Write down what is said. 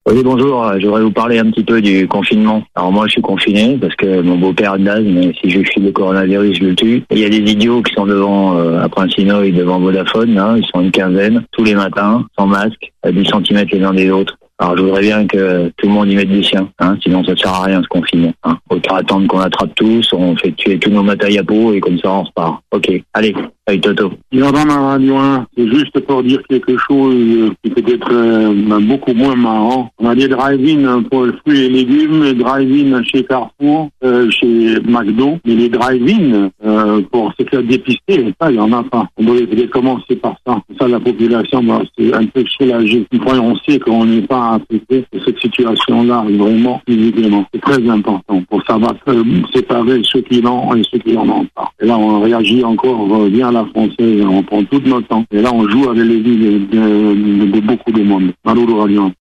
Oui, bonjour. Je voudrais vous parler un petit peu du confinement. Alors moi, je suis confiné parce que mon beau-père a de l'asthme, mais si je file le coronavirus, je le tue. Et il y a des idiots qui sont devant, à Princinoï, devant Vodafone, là. Ils sont une quinzaine, tous les matins, sans masque, à 10 centimètres les uns des autres. Alors je voudrais bien que tout le monde y mette du sien, sinon ça sert à rien ce confinement. Autant attendre qu'on attrape tous, on fait tuer tous nos matins à peau et comme ça on repart. Ok, allez, avec Toto. Dans ma radio 1, c'est juste pour dire quelque chose qui peut être beaucoup moins marrant. On a des drive-in pour les fruits et légumes, des drive-in chez Carrefour, chez McDo, mais les drive-in pour se faire dépister, ça il n'y en a pas. On devrait commencer par ça. Ça la population c'est un peu soulagée. Une fois on sait qu'on n'est pas affecté de cette situation-là, vraiment, évidemment. C'est très important pour savoir séparer ceux qui l'ont et ceux qui n'en ont pas. Et là, on réagit encore bien à la française, on prend tout notre temps. Et là, on joue avec les vies de beaucoup de monde. Malheureusement.